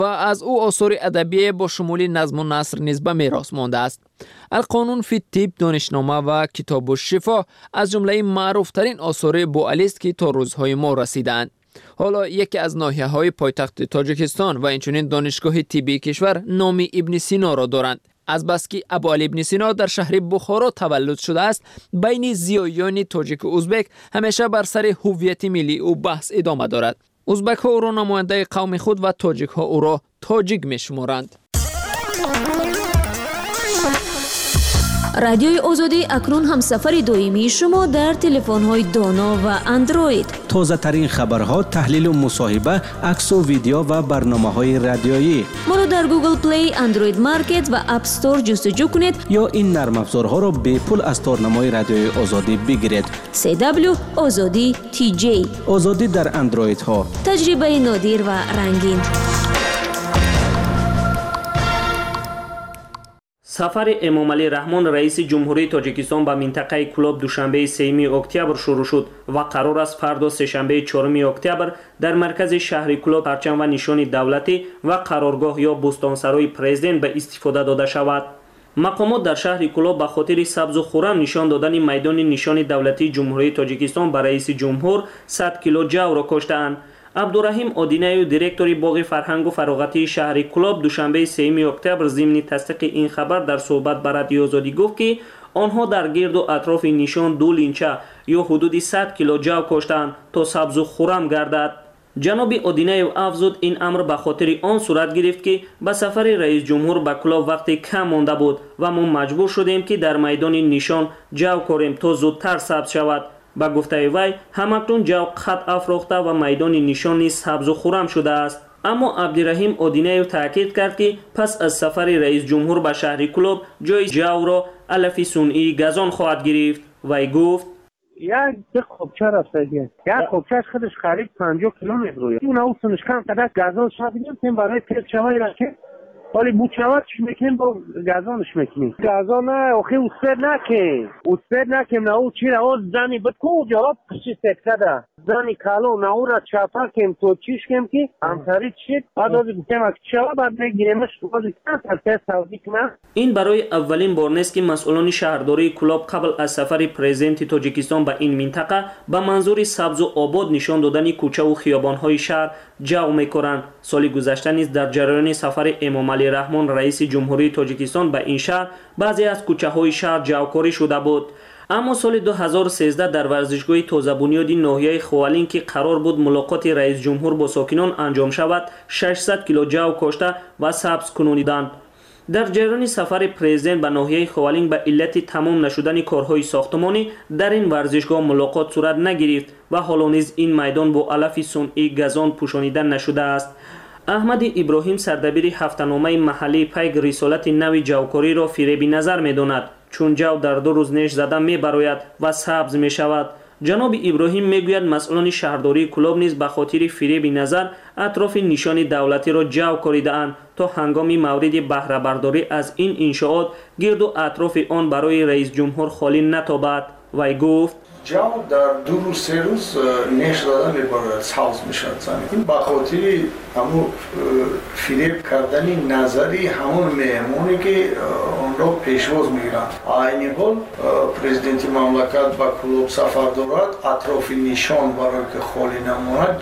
و از او آثار ادبی با شمول نظم و نثر نیز به میراث مانده است. القانون فی الطب دانشنامه و کتاب الشفا از جمله معروفترین آثار بوعلی است که تا روزهای ما رسیدند. حالا یکی از ناحیه‌های پایتخت تاجیکستان و اینچنین دانشگاه طبی کشور نام ابن سینا را دارند. از بس که ابوعلی ابن سینا در شهر بخارا تولد شده است، بین زیایان تاجیک و ازبک همیشه بر سر هویت ملی او بحث ادامه دارد. ازبک ها او را نماینده قوم خود و تاجیک ها او را تاجیک می شمارند. رادیوی آزادی اکنون همسفر دائمی شما در تلفن‌های دانا و اندروید. تازه ترین خبرها، تحلیل و مصاحبه، عکس و ویدیو و برنامه‌های رادیویی. ما را در گوگل پلی، اندروید مارکت و اپ استور جستجو کنید یا این نرم افزارها را به پول از تارنمای رادیوی آزادی بگیرید. CW آزادی TJ. آزادی در اندروید ها. تجربه نادر و رنگین. سفر امامعلی رحمان رئیس جمهوری تاجیکستان به منطقه کلوب دوشنبه 3 اکتبر شروع شد و قرار است فردا سه‌شنبه 4 اکتبر در مرکز شهر کلوب پرچم و نشان دولتی و قرارگاه یا بستانسرای پرزیدنت به استفاده داده شود. مقامات در شهر کلوب به خاطر سبز و خرم نشان دادن میدان نشان دولتی جمهوری تاجیکستان به رئیس جمهور 100 کیلو جو را کشتند. عبدالرحیم آدینایی دیرکتور باغ فرهنگ و فراغتی شهر کلوب دوشنبه 3 اکتبر ضمن تصدیق این خبر در صحبت با رادیو آزادی گفت که آنها در گرد و اطراف نشان 2 لینچه یا حدود 100 کیلو جو کشتند تا سبز و خرم گردد. جناب آدینایی افزود این امر به خاطر آن صورت گرفت که به سفر رئیس جمهور به کلوب وقتی کم مانده بود و ما مجبور شدیم که در میدان نشان جو کاریم تا زودتر سبز شود. با گفته وی همکنون جو خط افراخته و میدان نشان نیز سبز و خرم شده است. اما عبدالرحیم آدینایی تاکید کرد که پس از سفر رئیس جمهور به شهر کلوب جای جو را علف صنعی گازان خواهد گرفت. وی گفت یک خوبچه رفته یک خوبچه خودش قریب 50 کیلومتر روی اون اوسنش کم قدر گازان شد میگم برای تیز شوی را که ولی بوچواتش میکنیم با گازانش میکنیم. گازان نه اخی اوسپر نکن نه او چی را او زنی بکو جواب کشی سکته زنی کالو نه او را چاپا کم تو چیش کم که همساری چید بعد از بکیم اک چوا بعد میگیریمش بازی کنم سعودی کنم. این برای اولین بار نیست که مسئولان شهرداری کلوب قبل از سفر پرزیدنت تاجیکستان به این منطقه به منظور سبز و آباد نشان دادن کوچه و خیابان‌های شهر جو می‌کنند. سال گذشته نیز در جریان سفر امامعلی رحمان رئیس جمهوری تاجیکستان به این شهر بعضی از کوچه‌های شهر جوکاری شده بود. اما سال 2013 در ورزشگاه تازه بنیاد ناحیه خوالین که قرار بود ملاقات رئیس جمهور با ساکنان انجام شود 600 کیلو جو کشته و سبز کنونیدند. در جریان سفر پرزیدنت به ناحیه خوالین به علت تمام نشدن کارهای ساختمانی در این ورزشگاه ملاقات صورت نگرفت و حالا نیز این میدان با علف صنعی گازان پوشانیده نشده است. احمد ابراهیم سردبیر هفته‌نامه محلی پیگ رسالت نوی جوکاری را فریبی نظر می‌داند چون جو در 2 روز نش زده می‌براید و سبز می‌شود. جناب ابراهیم میگوید مسئولان شهرداری کلوب نیز به خاطر فریب نظر اطراف نشان دولتی را جو کاریده‌اند تا هنگام مورد بهره برداری از این انشاءات گرد و اطراف آن برای رئیس جمهور خالی نتابد. وی گفت جو در 2 روز 3 روز نش داده میبرد سبز میشد زمین. این به خاطر همون فریب کردن نظری همون مهمونی که آن را پیشواز میگیرند. این حال پرزیدنت مملکت به کلوب سفر دارد اطراف نشان برای که خالی نماند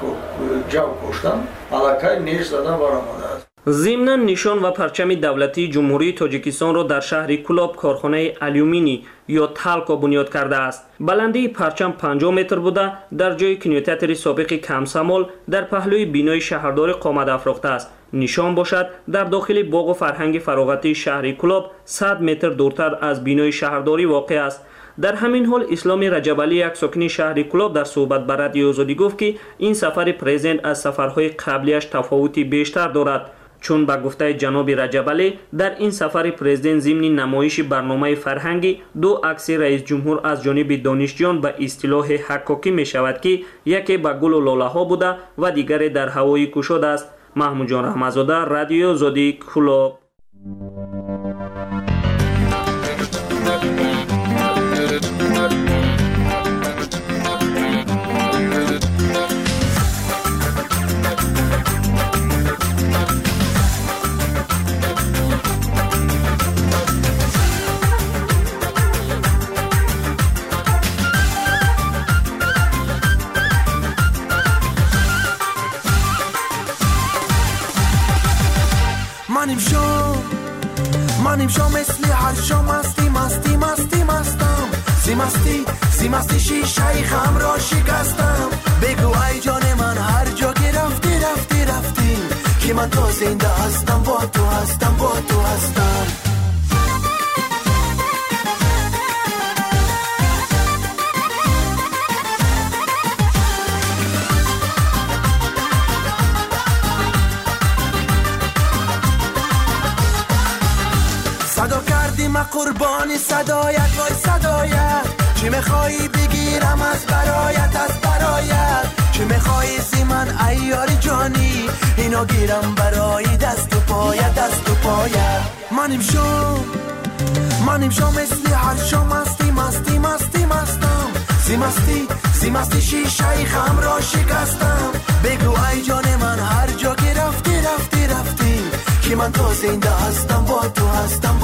جو کشتن علاقه نش داده برآمده است. ضمن نشان و پرچم دولتی جمهوری تاجیکستان را در شهر کلوب کارخانه آلومینی یا تالکو بنیاد کرده است. بلندی پرچم 50 متر بوده در جای کینوتئاتر سابق کمسمال در پهلوی بینای شهرداری قامت افراخته است. نشان باشد در داخل باغ و فرهنگ فراغتی شهر کلوب 100 متر دورتر از بینای شهرداری واقع است. در همین حال اسلام رجبعلی یک ساکن شهر کلوب در صحبت با رادیو آزادی گفت که این سفر پرزیدنت از سفرهای قبلیش تفاوتی بیشتر دارد چون با گفته جناب رجبعلی در این سفر پرزیدنت ضمن نمایش برنامه فرهنگی 2 عکس رئیس جمهور از جانب دانشجویان به اصطلاح حکاکی می شود که یکی با گل و لاله ها بوده و دیگری در هوای گشاد است. محمود جان رحمتزاده، رادیو آزادی کلوب. منیم شو مثل هر شو مستی مستی مستی مستم سی مستی شیشه خم را شکستم بگو ای جان من هر جا که رفتی که من تا زنده هستم با تو هستم صدا کردی من قربانی صدایت وای صدایت چی میخوایی بگیرم از برایت چی میخوایی سی من ایاری جانی اینو گیرم برای دست و پایت منیم شو مثل هر شو مستی مستم سی مستی شیشه خم را شکستم بگو ای جان من هر جا که رفتی که من تا زنده هستم با تو هستم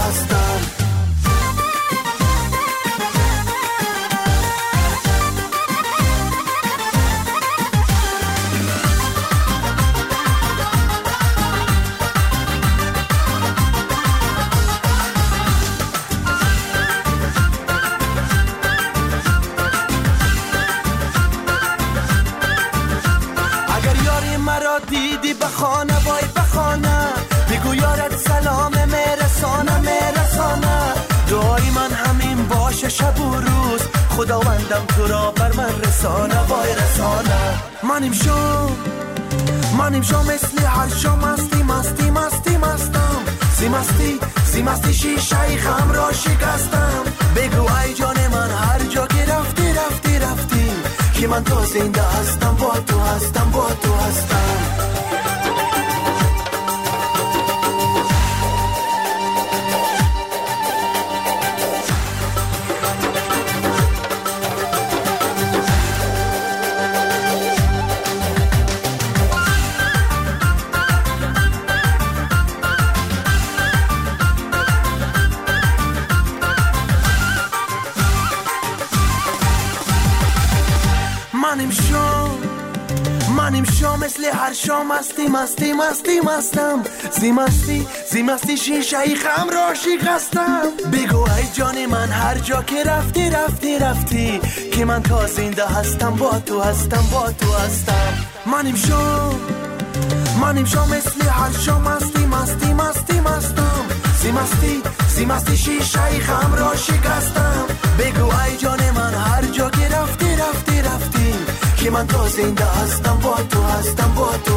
اگر یاری مرا دیدی بخانه وای بخانه بگو یارت سلام میرسانه دعای من همین باشه شب و روز خداوندم تو را بر من رسانه وای رسانه منیم شو مثل هر شو مستی مستم سی مستی شیشه خم را شکستم بگو ای جان من هر جا که رفتی که من تا زنده هستم با تو هستم منیم شو مثل هر شو مستی مستم سی مستی شیشه خم را شکستم بگو ای جان من هر جا که رفتی که من تا زنده هستم با تو هستم منیم شو مثل هر شو مستی مستم سی مستی شیشه خم را شکستم بگو ای جان من هر جا که رفتی که من تا زنده هستم با تو هستم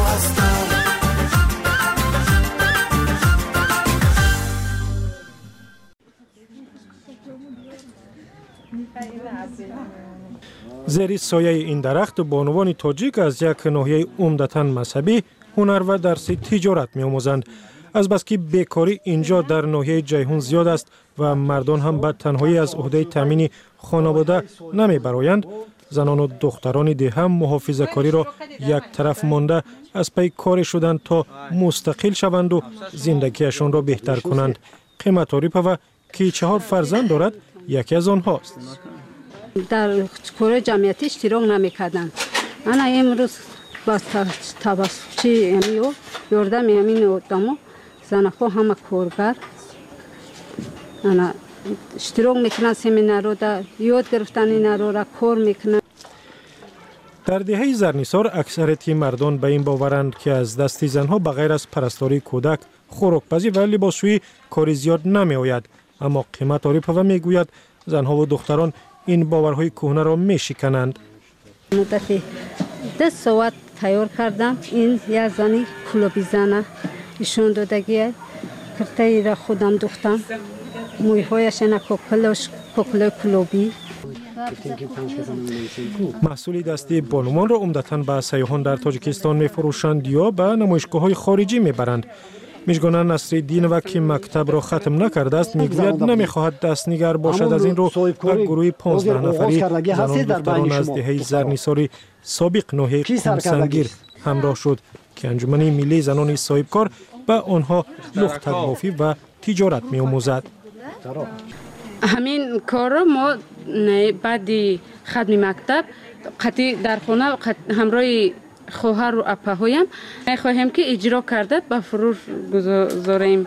زیر سایه این درخت بانوان تاجیک از یک ناحیه عمدتاً مذهبی هنر و درس تجارت می آموزند. از بس که بیکاری اینجا در ناحیه جیهون زیاد است و مردان هم به تنهایی از عهده تامین خانواده نمی برآیند، زنان و دختران ده هم محافظه کاری را یک طرف مانده از پی کار شدند تا مستقل شوند و زندگیشان را بهتر کنند. قیمت آریپова که 4 فرزند دارد یکی از آنهاست. در کار جمعیتی اشتراک نمی‌کردند. انا امروز با توسط یاردم همین آدم‌ها زنها همه کارگر انا اشتراک میکنن سمینار را یاد گرفتن اینا را کار میکنن. در دهه زرنیسار اکثریت مردان به این باورند که از دست زنها بغیر از پرستاری کودک، خوراکپزی و لباسشویی کاری زیاد نمی آید. اما قیمت آریپова میگوید زنها و دختران این باورهای کهنه را میشکنند. مدتی 10 ساعت تیار کردم. این یک زنی کلوبی زنه ایشون دادگیه کرته را خودم دوختم. مویهایش اینا کوکل کلوبی. محصول دستی بانوان را عمدتاً به سیاحان در تاجیکستان می‌فروشند یا به نمایشگاه‌های خارجی می‌برند. میشگان نصرالدین و که مکتب را ختم نکرده است میگوید نمیخواهد دستنیگر باشد. از این رو به گروه 15 نفری زنان و دختران از دهه زرنیساری سابق ناحیه قمسنگیر همراه شد که انجمن ملی زنان صاحبکار به آنها لخت بافی و تجارت می‌آموزد. همین کار ما بعد ختم مکتب قطعی در خانه همراه خواهر و اپاهایم میخواهیم که اجرا کرده به فروش گذاریم.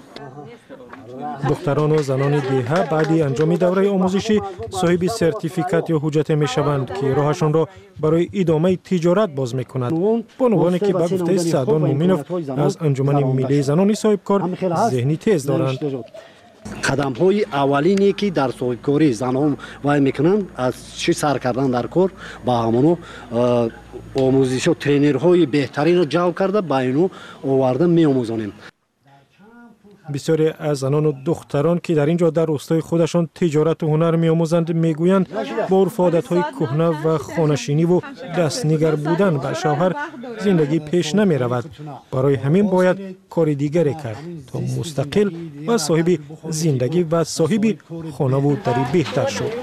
دختران و زنان دیه بعد انجام دوره آموزشی صاحب سرتیفیکات یا حجت می شوند که راهشان را برای ادامه تجارت باز می کند. بانوانی که به گفته سعدان مومینوف از انجمن ملی زنان صاحبکار ذهنی تیز دارند. قدم های اولینی که در صاحبکاری زنان وای میکنند از چی سر کردن در کار با همونو آموزش و ترینرهای بهترین را جلب کرده با اینو آورده می آموزانیم. بسیاری از زنان و دختران که در اینجا در روستای خودشان تجارت و هنر می آموزند میگویند با عرف و عادت‌های کهنه و خانه‌نشینی و دستنگر بودن به شوهر زندگی پیش نمی رود. برای همین باید کار دیگری کرد تا مستقل و صاحب زندگی و صاحب خانه و دری بهتر شد.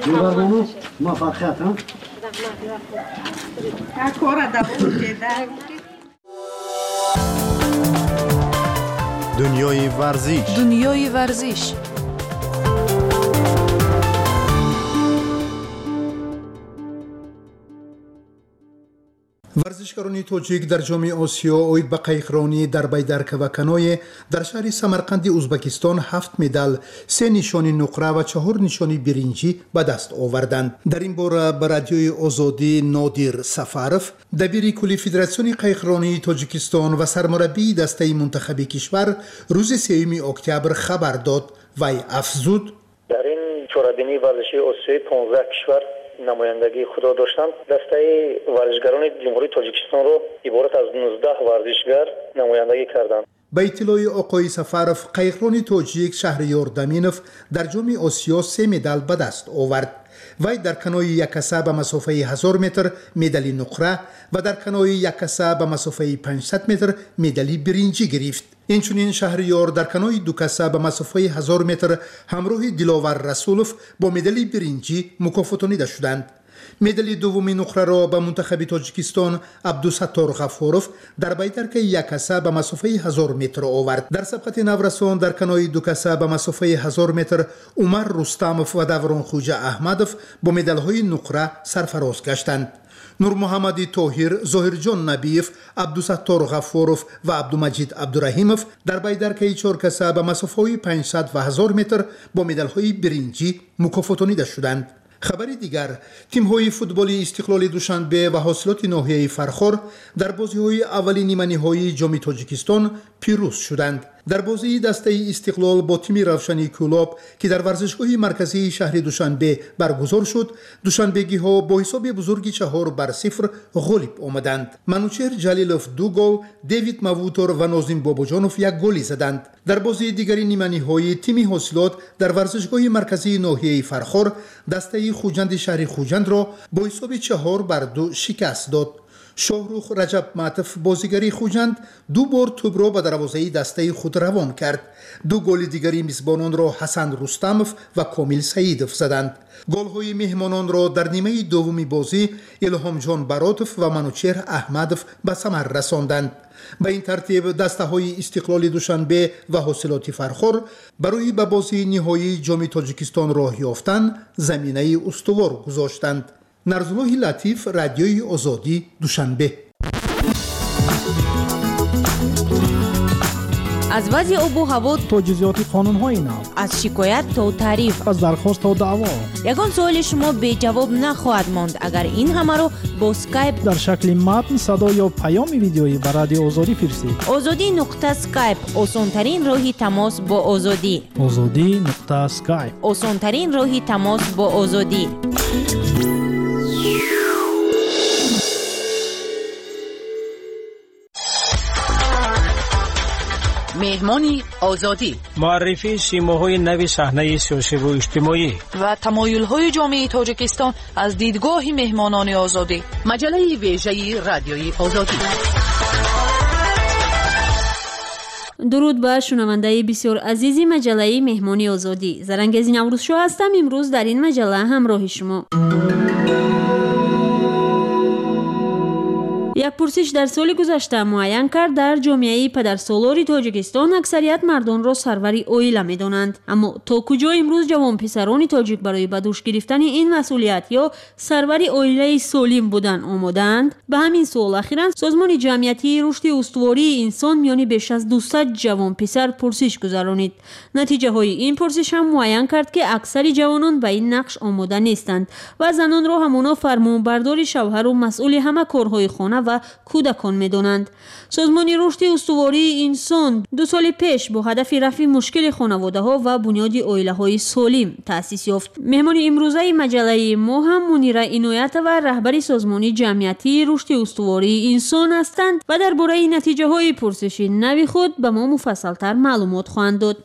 دنیای ورزش ورزشکاران تاجیک در جام آسیا اوید به قایقرانی در بیدرک و کنوی در شهر سمرقند ازبکستان 7 مدال، 3 نشانی نقره و 4 نشانی برنجی به دست آوردند. در این باره به رادیوی آزادی نادر سفارف، دبیر کلی فدراسیون قایقرانی تاجیکستان و سرمربی دسته منتخب کشور روز 3 اکتبر خبر داد و افزود: در این چهاربینی ورزشی آسیایی 15 کشور نمایندگی خود داشتند. دسته ورزشگران جمهوری تاجیکستان را عبارت از 19 ورزشگر نمایندگی کردند. به اطلاع آقای سفارف، قایقران تاجیک شهریار دامینوف در جام آسیا 3 مدال به دست آورد. وی در کنوی یک کسه به مسافه 1000 متر مدال نقره و در کنوی یک کسه به مسافه 500 متر مدال برنجی گرفت. اینچنین شهریار در کنوی 2 کسه به مسافه 1000 متر همراه دلاور رسولوف با مدال برنجی مکافاتانیده شدند. مدال دوم نقره را به منتخب تاجیکستان عبدالستار غفاروف در بیدرک 1 کسه به مسافه 1000 متر آورد. در سبقت نورسان در کنوی 2 کسه به مسافه 1000 متر عمر رستموف و دوران خوجه احمدوف با مدال‌های نقره سرفراز گشتند. نور محمد طاهر، ظاهر جان نبیف، عبدالستار غفاروف و عبدالمجید عبدالرحیموف در بیدرک 4 کسه به مسافه 500 و 1000 متر با مدال‌های برنجی مکافاتانیده شدند. خبری دیگر، تیم‌های فوتبالی استقلال دوشنبه و حاصلات ناحیه فرخار در بازی‌های اولی نیمه‌نهایی جام تاجیکستان پیروز شدند. در بازی دسته استقلال با تیم روشنی کلاب که در ورزشگاه مرکزی شهر دوشنبه برگزار شد، دوشنبگی‌ها با حساب بزرگی 4-0 غالب آمدند. منوچهر جلیلوف 2 گل، دیوید مووتور و نازم باباجانوف 1 گلی زدند. در بازی دیگری نیمه‌نهایی تیم حاصلات در ورزشگاه مرکزی ناحیه فرخار دسته خوجند شهر خوجند را با حساب 4-2 شکست داد. شاهروخ رجب معطف بازیگری خوجند 2 بار توپ را به دروازه دسته خود روان کرد. 2 گل دیگری میزبانان را حسن رستموف و کامل سعیدوف زدند. گل‌های مهمانان را در نیمه دومی بازی الهام جان براتوف و منوچهر احمدوف به ثمر رساندند. به این ترتیب دسته‌های استقلال دوشنبه و حاصلات فرخار برای به بازی نهایی جام تاجیکستان راه یافتن زمینه استوار گذاشتند. نرزالله لطیف، رادیوی آزادی، دوشنبه. از وضع آب و هوا تا جزئیات قانون‌های نو، از شکایت تا تعریف، از درخواست تا دعوا، یگان سوال شما بی جواب نخواهد ماند اگر این همه رو با اسکایپ در شکل متن، صدا یا پیام ویدیویی به رادیو آزادی فرستید. آزادی.اسکایپ آسان‌ترین راهی تماس با آزادی. آزادی.اسکایپ آسان‌ترین راهی تماس با آزادی. مهمانی آزادی، معرفی سیماهای نو صحنه سیاسی و اجتماعی و تمایل‌های جامعه تاجیکستان از دیدگاه مهمانان آزادی. مجله ویژه رادیوی آزادی. درود به شنونده بسیار عزیزی مجله مهمانی آزادی. زرنگزی نوروز شو هستم. امروز در این مجله همراه شما. یک پرسش در سال گذشته معین کرد در جامعه پدرسالار تاجیکستان اکثریت مردان را سروری اویلا می‌دانند، اما تا کجا امروز جوان پسران تاجیک برای به دوش گرفتن این مسئولیت یا سروری اویلا سالم بودن آمادند؟ به همین سوال اخیراً سازمان جمعیتی رشد استواری انسان میان بیش از 200 جوان پسر پرسش گذرانید. نتیجه های این پرسش هم معین کرد که اکثر جوانان به این نقش آماده نیستند و زنان را همانا فرمانبردار شوهر و مسئول همه کارهای خانه و کودکان می‌دانند. سازمان رشد استواری انسان 2 سال پیش با هدف رفع مشکل خانواده‌ها و بنیاد عائله‌های سالم تأسیس یافت. مهمان امروزه مجله ما هم منیره عنایت و رهبر سازمان جمعیتی رشد استواری انسان هستند و درباره نتیجه‌های پرسش نو خود به ما مفصل‌تر معلومات خواهند داد.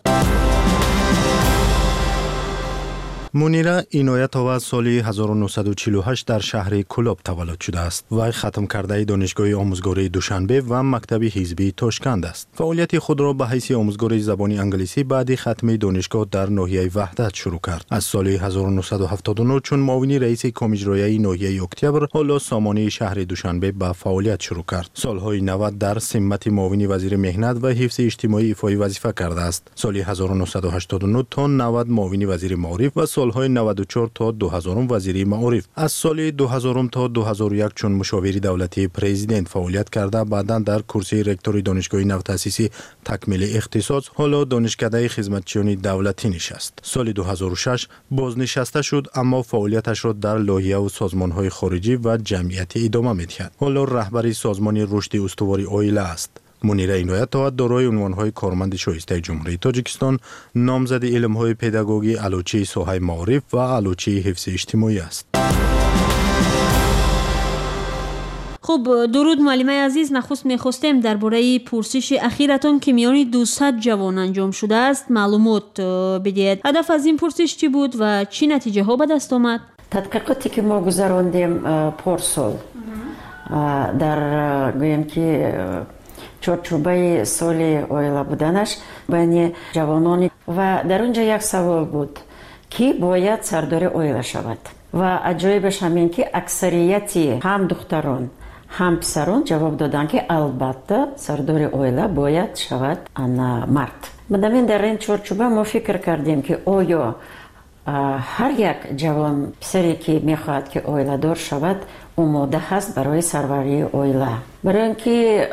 منیره عنایت‌آور سال 1948 در شهر کلوب تولد شده است. وی ختم کرده دانشگاه آموزگاری دوشنبه و مکتب حزبی تاشکند است. فعالیت خود را به حیث آموزگار زبان انگلیسی بعد ختم دانشگاه در ناحیه وحدت شروع کرد. از سال 1979 چون معاون رئیس کمیجرایی ناحیه اکتبر حالا سامانه شهر دوشنبه به فعالیت شروع کرد. سالهای 90 در سمت معاون وزیر مهنت و حفظ اجتماعی ایفای وظیفه کرده است. سال 1989 تا 90 معاون وزیر معارف و سالهای 94 تا 2000 وزیری معارف. از سال 2000 تا 2001 چون مشاور دولتی پرزیدنت فعالیت کرده، بعداً در کرسی رکتور دانشگاه نو تأسیسی تکمیل اختصاص، حالا دانشکده خدمتچیان دولتی نشست. سال 2006 بازنشسته شد، اما فعالیتش را در لایحه و سازمان‌های خارجی و جمعیتی ادامه می‌دهد. حالا رهبر سازمان رشد استواری عائله است. منیره عنایت‌آور دارای عنوان‌های کارمند شایسته جمهوری تاجیکستان، نامزد علم‌های پداگوژی علوچه ساحه معارف و علوچه حفظ اجتماعی است. خب درود معلمه عزیز، نخست میخواستیم درباره پرسش اخیرتان که میان 200 جوان انجام شده است معلومات بدهید. هدف از این پرسش چی بود و چی نتیجه ها به دست آمد؟ تحقیقاتی که ما گذراندیم پارسال در گویم که چارچوبه سال عائله بودنش بین جوانان و در اونجا یک سوال بود که باید سردار عائله شود و عجایبش همین که اکثریتی هم دختران هم پسران جواب دادن که البته سردار عائله باید شود انا مرد. مدامین در این چارچوبه ما فکر کردیم که آیا هر یک جوان پسری که میخواهد که عائله دار شود آماده هست برای سروری عائله. برای اینکه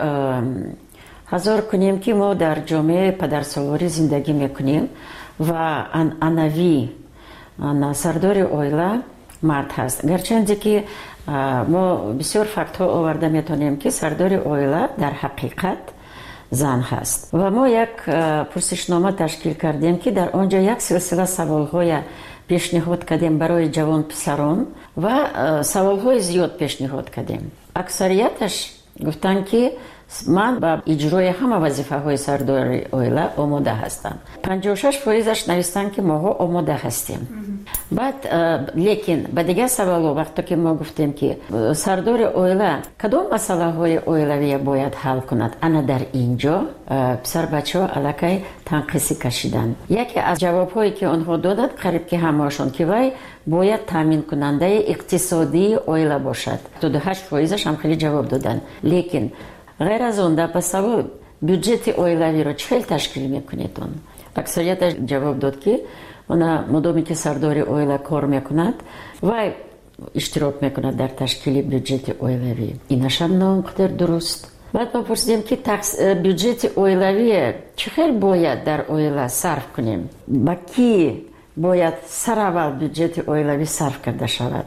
حضور کنیم که ما در جامعه پدرسالاری زندگی میکنیم و انوی سردار عائله مرد هست، گرچند که ما بسیار فکت ها آورده میتونیم که سردار عائله در حقیقت زن هست و ما یک پرسشنامه تشکیل کردیم که در آنجا یک سلسله سوال های پیشنهاد کردیم برای جوان پسران و سوال های زیاد پیشنهاد کردیم. اکثریتش گفتن که من با اجرای همه وظیفه های سردار عائله آماده هستم. 56% نوشتن که ما آماده هستیم. بعد لیکن به دیگه سوال وقتی که ما گفتیم که سردار عائله کدام مسئله های عائلوی باید حل کند، انا در اینجا پسر بچه ها علاقه تنقیصی کشیدن. یکی از جواب هایی که آنها دادند قریب که همهاشون که وای باید تامین کننده اقتصادی عائله باشد. 28% هم خیلی جواب دادن. لیکن غیر از اون در سوال بودجت عائلوی رو چه تشکیل میکنیدون؟ اکثریت جواب داد که اونا مدامی که سردار عائله کار میکند و اشتراک میکند در تشکیل بودجت عائلوی. اینش هم ناقدر درست. بعد ما پرسیدیم که بودجت عائلوی چقدر باید در عائله صرف کنیم؟ با کی باید سر اول بودجت عائلوی صرف کرده شود؟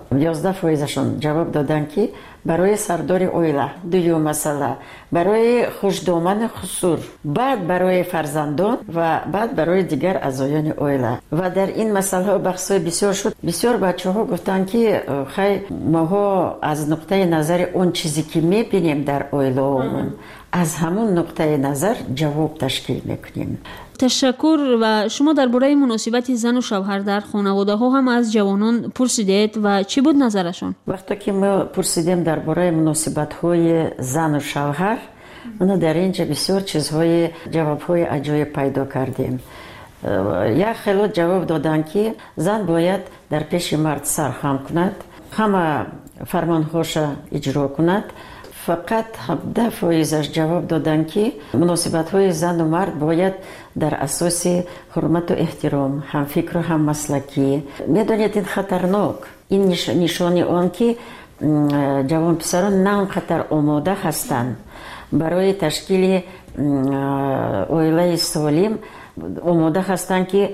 11% جواب دادن که برای سردار عائله، دوم مسئله برای خوشدامن خسور، بعد برای فرزندان و بعد برای دیگر اعضایان عائله. و در این مسئله بحث‌های بسیار شد. بسیار بچه‌ها گفتن که خیلی ما از نقطه نظر اون چیزی که می‌بینیم در عائله‌مون از همون نقطه نظر جواب تشکیل می‌کنیم. تشکر. و شما درباره مناسبت زن و شوهر در خانواده ها هم از جوانان پرسیدید و چی بود نظرشون؟ وقتی که ما پرسیدیم درباره مناسبت های زن و شوهر، ما در اینجا بسیار چیزهای جوابهای عجایب پیدا کردیم. یک خیلی جواب دادن که زن باید در پیش مرد سر خم کند، همه فرمانهاش اجرا کند، فقط 17% جواب دادن که مناسبت‌های زن و مرد باید در اساس حرمت و احترام، هم فکر و هم مسلکی. میدونید این خطرناک. این نشانی آن که جوان پسران نه اونقدر آماده هستند برای تشکیل عائله سالم، آماده هستند که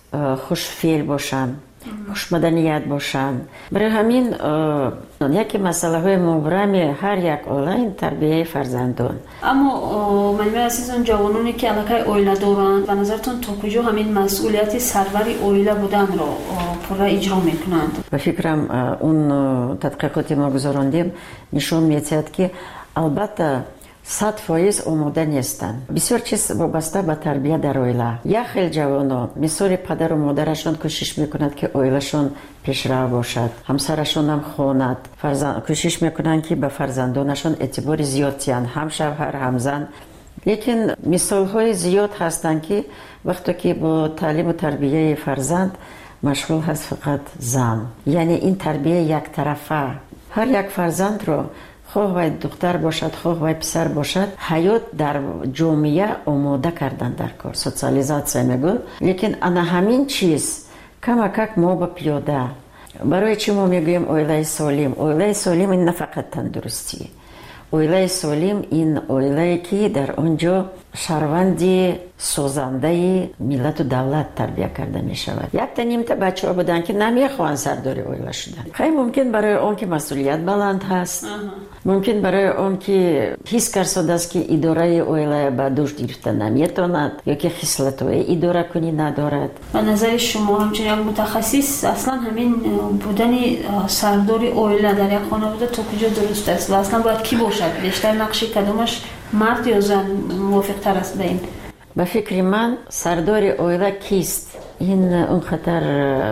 خوشفعل باشند، خوش مدنیت باشند. برای همین یکی مسئله های مبرم هر یک عائله تربیت فرزندان. اما معلم عزیزان، جوانانی که الکی عائله دارند به نظرتون تا کجا همین مسئولیت سروری عائله بودن را پورا اجرا میکنند؟ به فکرم اون تحقیقاتی ما گذراندیم نشون میدهد که البته 100% آماده نیستند. بسیار چیز وابسته به تربیت در عائله. یک خیلی جوانا مثل پدر و مادرشان کوشش میکنند که عائلهشان پیشرو باشد، همسرشان هم خواند، کوشش میکنند که به فرزندانشان اعتبار زیاد دهند، هم شوهر هم زن. لیکن مثال های زیاد هستند که وقتی که با تعلیم و تربیت فرزند مشغول هست فقط زن، یعنی این تربیت یک طرفه. هر یک فرزند رو خواه باید دختر باشد، خواه باید پسر باشد، حیات در جامعه آماده کردن در کار، سوسیالیزاسیون میگن. لیکن انا همین چیز کمک ما به پیاده. برای چی ما میگویم عائله سالم؟ عائله سالم این نه فقط تندرستی. عائله سالم این عائله که در آنجا شهروندی سازنده ملت و دولت تربیت کرده می شود. یک تا نیم تا بچه ها بودن که نمیخوان سرداری عائله شدن. خیلی ممکن برای اون که مسئولیت بلند هست، ممکن برای اون که حس کرده است که اداره عائله به دوش گرفته نمیتواند یا که خصلت های اداره کنی ندارد. به نظر شما همچنین یک متخصص اصلا همین بودن سرداری عائله در یک خانواده تا کجا درست است و اصلا باید کی باشد؟ بیشتر نقش کدومش مرد یا زن موافق تر است به این؟ به فکر من سردار عائله کیست؟ این اون خطر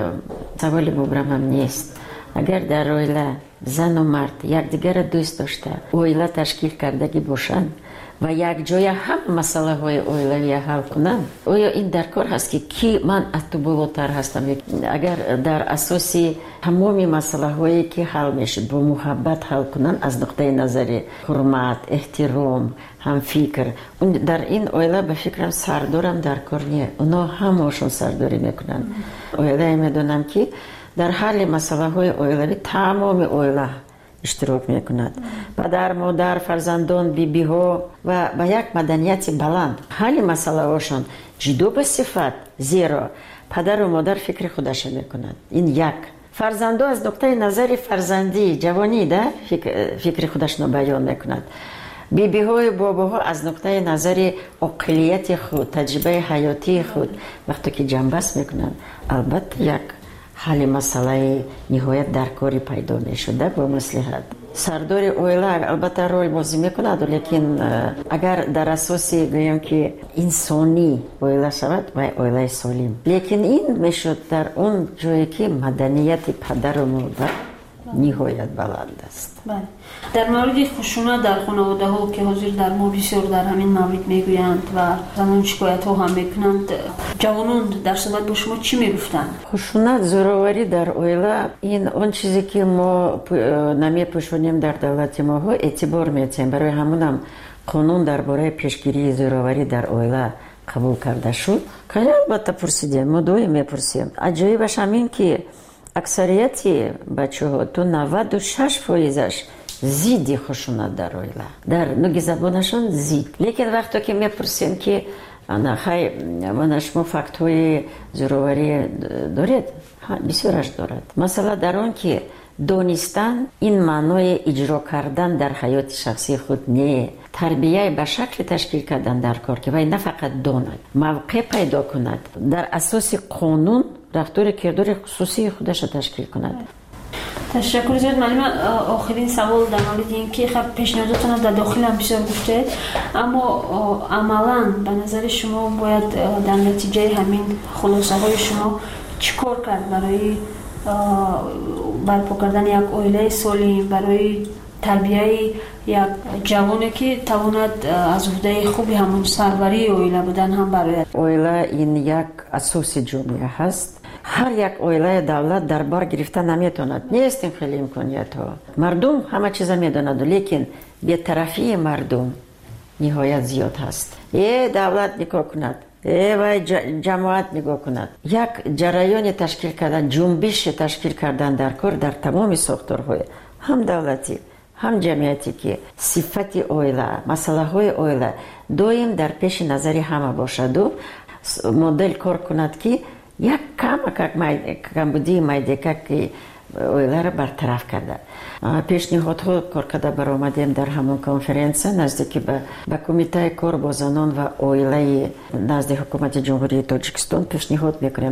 سوال مبرم هم نیست. اگر در عائله زن و مرد یکدیگر دوست داشته عائله تشکیل کردگی باشند و یک جای هم مسئله های عائلوی حل کنند، آیا این در کار هست که کی من از تو بالاتر هستم؟ اگر در اساسی تمامی مسئله هایی که حل میشه با محبت حل کنند از نقطه نظر حرمت، احترام، هم فکر، در این عائله به فکرم سردارم در کار نیه. اونا همشون سرداری میکنن. عائله میدونم که در حل مسئله های عائلوی تمام عائله اشتراک میکند. پدر، مادر، فرزندان، بیبی ها و با یک مدنیت بلند حل مسئله هاشون جدو به صفت، زیرا پدر و مادر فکر خودش میکند. این یک. فرزندان از نقطه نظر فرزندی جوانی ده فکر خودش بیان میکند. بیبی های بابا ها از نقطه نظر عقلیت خود، تجربه حیاتی خود وقتی که جنبست میکنند، البته یک حل مسئله نهایت در کاری پیدا می شده با مصلحت. سردار عائله البته رول بازی میکند، لیکن اگر در اساسی گویم که انسانی عائله شود و عائله سالم، لیکن این میشد در اون جایی که مدنیت پدر و مادر نهایت بلند است. بله. در مورد خشونت در خانواده ها که حاضر در ما بسیار در همین مورد میگویند و زنان شکایت ها هم میکنند، جوانان در صحبت با شما چی میگفتند؟ خشونت، زوراوری در عائله این اون چیزی که ما نمیپوشونیم در دولت ما ها اعتبار میتیم. برای همونم قانون درباره پیشگیری زوراوری در عائله قبول کرده شد. که البته پرسیدیم، ما دوی میپرسیم. عجایبش همین که اکثریتی بچه ها تو 96% زیدی خشونت در عائله، در نوع زبانشان زید. لیکن وقتی که میپرسیم که من شما فکت های زوراوری دارید؟ بسیارش دارد. مثلا در آن که دانستن این معنای اجرا کردن در حیات شخصی خود نه، تربیه به شکل تشکیل کردن در کار که وای نه فقط داند، موقع پیدا کند، در اساس قانون رفتار کردار خصوصی خودش تشکیل کند. تشکر زیاد معلم. آخرین سوال در مورد این که خب پیشنهاداتون در داخل هم بسیار گفته، اما عملاً به نظر شما باید در نتیجه همین خلاصه های شما چیکار کرد برای برپا کردن یک عائله سالم، برای تربیت یک جوانی که تواند از عهده خوبی همون سروری عائله بودن هم برای عائله این یک اساس جامعه هست. هر یک اویله دولت در بار گرفته نمیتوند. نیست این خیلی امکانیت ها. مردم همه چیز میدوند، لیکن بی‌طرفی مردم نهایت زیاد هست. دولت نگاه کند، و جماعت نگاه کند. یک جریان تشکیل کردن، جنبش تشکیل کردن در کار در تمام ساختارهای هم دولتی هم جمعیتی که صفت اویله، مسئله های اویله دویم در پیش نظری همه باشد و مدل کار کند که یک کمبودی مایدکه که اویله را برطرف کرده. پیشنهادها کار کرده برآمدیم در همون کنفرانس نزدیک به کمیته کار با زنان و اویله نزد حکومت جمهوری تاجیکستان پیشنهاد میکنیم.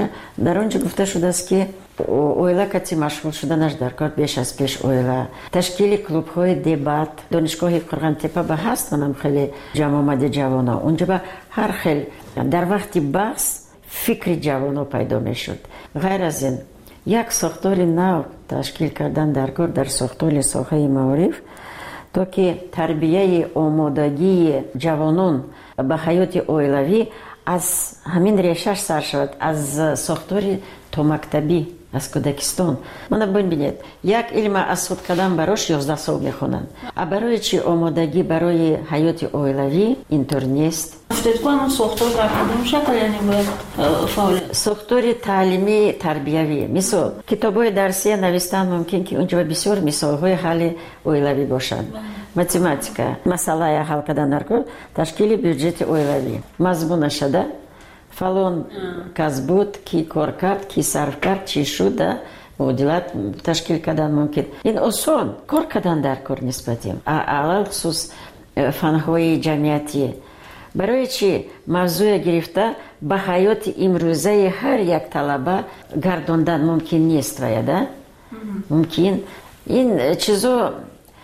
در اونجا گفته شده است که اویله کتی مشغول شدنش در کار بیش از پیش اویله تشکیل کلوب های دیبات دانشگاه قرغنتپه به هست منم خیلی جمع آمده جوانا اونجا به هر خیلی در وقت بحث فکر جوانا پیدا میشد. غیر از این یک ساختار نو تشکیل کردن در کار در ساختار ساحه معارف تا که تربیه آمادگی جوانان به حیات اویلوی از همین ریشش سر شود، از ساختار تا مکتبی از کودکستان. من ببینید یک علم اسود کردن براش 11 سال میخونن. برای چی آمادگی برای حیات اویلوی اینطور نیست؟ ساختار در کدام شکل یعنی باید فعال؟ ساختار تعلیمی تربیوی، مثل کتاب‌های درسی نوشتن ممکن که اونجا بسیار مثال‌های حل اویلوی باشد. متماتیکا، مسئله حل کردن در کار، تشکیل بودجت اویلوی، مضمون شده، فلان کس بود، کی کار کرد، کی صرف کرد، چی شده، معادلات تشکیل کردن ممکن. این آسان کار کردن در کار نسبتیم. علل خصوص فن‌های جمعیتی. برای چی موضوع گرفته به حیات امروزه هر یک طلبه گرداندن ممکن نیست ویده؟ ممکن این چیزا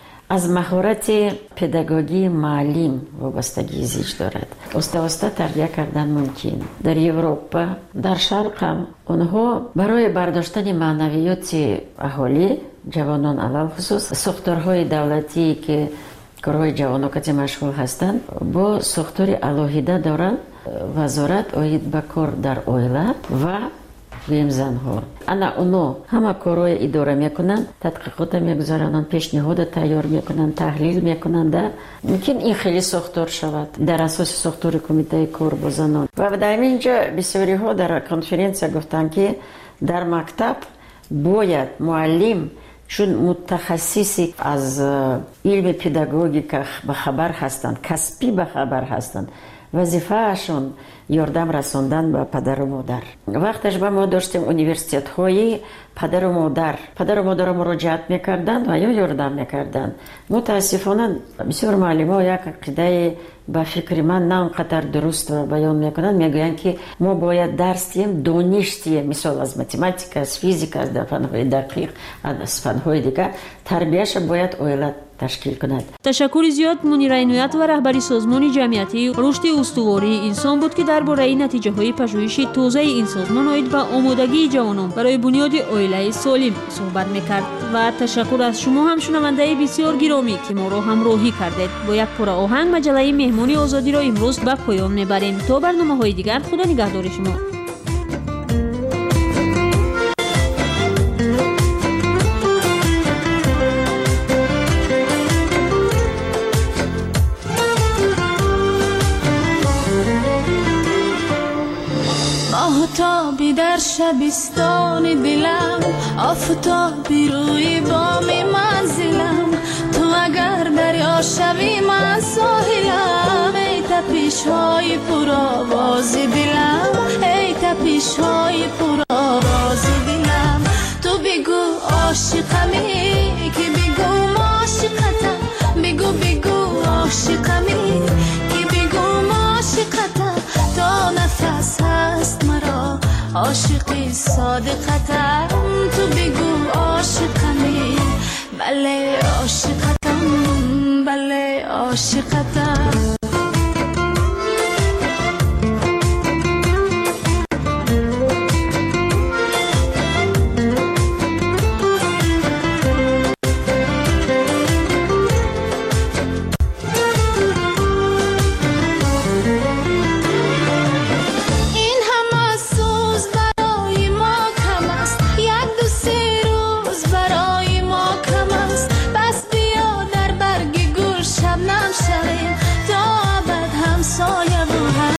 از مهارت پداگوژی معلم وابستگی زیج دارد. آسته تربیه کردن ممکن. در اروپا، در شرق هم اونها برای برداشتن معنویات اهالی جوانان علل خصوص ساختارهای دولتی که کارهای جوانوکتی مشغول هستند با ساختار الهیده دارند وزارت آید به کار در اویله و ویم زنها. انا اونو همه کارهای اداره میکنند، تحقیقات میگذارند، پیشنهاد تیار میکنند، تحلیل میکنند. ممکن این خیلی ساختار شود در اساس ساختار کمیته کار با زنان. و در اینجا بسیاری ها در کنفرانس گفتند که در مکتب باید معلم چون متخصصی از علم پداگوژیک به خبر هستند، کسبی به خبر هستند، وظیفه‌شون یاردم رساندن به پدر و مادر. وقتش به ما داشتیم اونیورسیت های پدر و مادر مراجعت میکردند و یا یاردم میکردند. متاسفانه بسیار معلم ها یک عقیده به فکر من نه اونقدر درست و بیان میکنند، میگویند که ما باید درس دیم دانشتیم، مثال از متماتیک، از فیزیک، از فن‌های دقیق، از فن‌های دیگر تربیهش باید اویله تشکیل کند. تشکر زیاد منیر عنایت و رهبری سازمان جمعیتی رشد استواری انسان بود که درباره نتیجه های پژوهش تازه این سازمان آید به آمادگی جوانان برای بنیاد اویله سالم صحبت میکرد. و تشکر از شما هم شنونده بسیار گرامی که ما را همراهی کردید. با یک پاره آهنگ مجله مهمانی آزادی را امروز به پایان میبریم. تا برنامه‌های دیگر خدا نگهدار شما. آفتابی در شبستان دلم، آفتابی روی بام منزلم، تو اگر دریا شوی من ساحلم. ای تپش های پرآواز دلم، ای تپش های پرآواز دلم، تو بگو عاشقمی که بگو عاشقتم، بگو عاشقمی که بگو عاشقتم، تا نفس هست مرا عاشقی صادقتم، تو بگو عاشقمی، بله عاشقتم، بله عاشقتم.